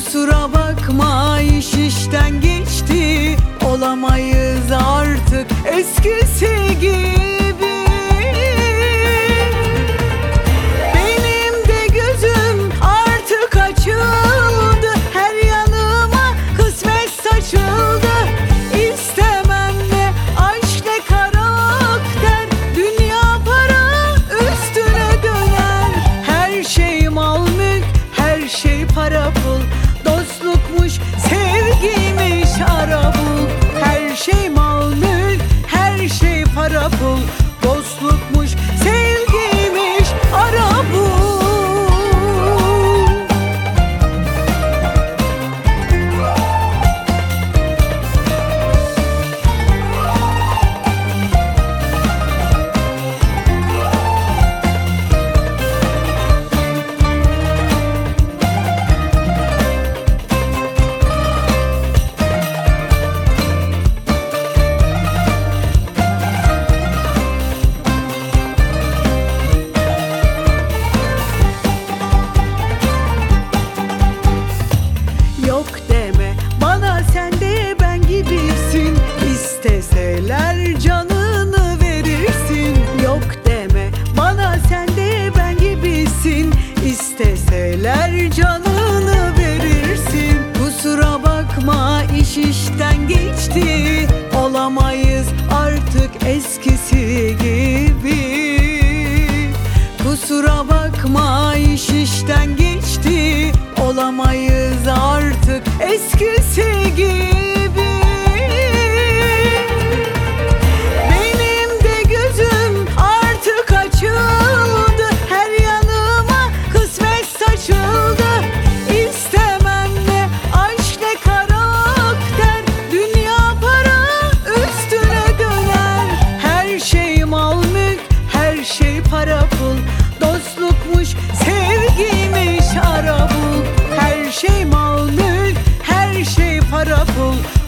Kusura bakma, iş işten geçti, olamayız artık eskisi gibi. Benim de gözüm artık açıldı, her yanıma kısmet saçıldı. İstemem ne aşk ne karakter, dünya para üstüne döner. Her şey mal mülk, her şey para pul, dostlukmuş sevgiymiş ara bul. Her şey mal mülk, her şey para pul, dostlukmuş sevgiymiş ara bul. Yok deme bana, sen de ben gibisin, İsteseler canını verirsin. Yok deme bana, sen de ben gibisin, İsteseler canını verirsin. Kusura bakma, iş işten geçti, olamayız artık eskisi gibi. Kusura bakma, iş işten geçti, olamayız artık eskisi gibi. Benim de gözüm artık açıldı, her yanıma kısmet saçıldı. İstemem ne aşk ne karakter, dünya para üstüne döner. Her şey mal mülk, her şey para pul, dostlukmuş sevgiymiş ara bul. Her şey mal mülk, her şey para pul,